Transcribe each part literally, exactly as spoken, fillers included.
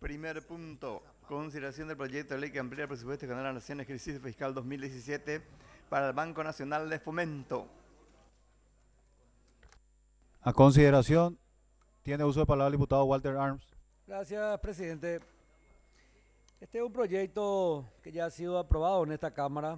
Primer punto, consideración del proyecto de ley que amplía el presupuesto general de la Nación ejercicio fiscal dos mil diecisiete para el Banco Nacional de Fomento. A consideración, tiene uso de palabra el diputado Walter Arms. Gracias, presidente. Este es un proyecto que ya ha sido aprobado en esta Cámara,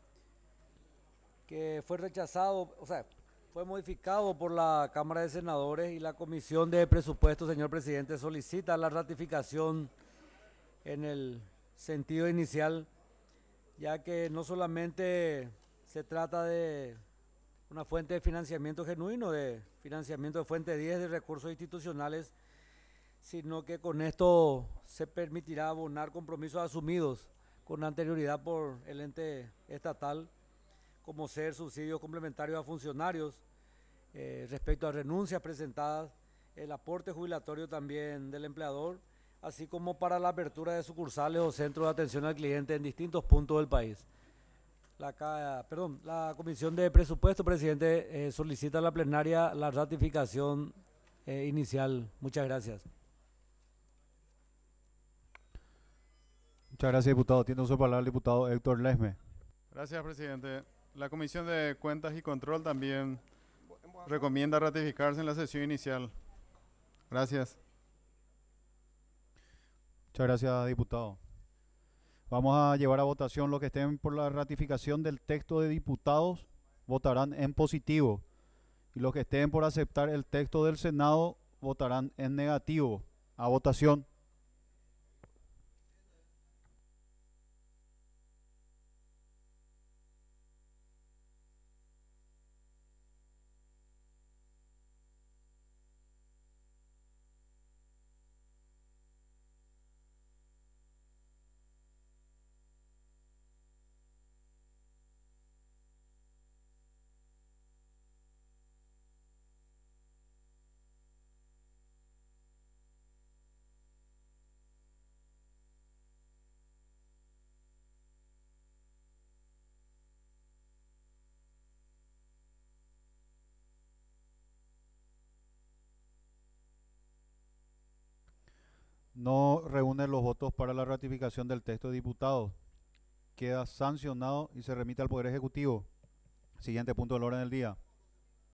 que fue rechazado, o sea, fue modificado por la Cámara de Senadores y la Comisión de Presupuestos, señor presidente, solicita la ratificación en el sentido inicial, ya que no solamente se trata de una fuente de financiamiento genuino, de financiamiento de fuente diez de recursos institucionales, sino que con esto se permitirá abonar compromisos asumidos con anterioridad por el ente estatal, como ser subsidios complementarios a funcionarios, eh, respecto a renuncias presentadas, el aporte jubilatorio también del empleador, así como para la apertura de sucursales o centros de atención al cliente en distintos puntos del país. La, perdón, la Comisión de Presupuesto, presidente, eh, solicita a la plenaria la ratificación eh, inicial. Muchas gracias. Muchas gracias, diputado. Tiene uso de palabra el diputado Héctor Lesme. Gracias, presidente. La Comisión de Cuentas y Control también recomienda ratificarse en la sesión inicial. Gracias. Muchas gracias, diputado. Vamos a llevar a votación los que estén por la ratificación del texto de diputados, votarán en positivo. Y los que estén por aceptar el texto del Senado, votarán en negativo. A votación. No reúne los votos para la ratificación del texto de diputados. Queda sancionado y se remite al Poder Ejecutivo. Siguiente punto del orden del día.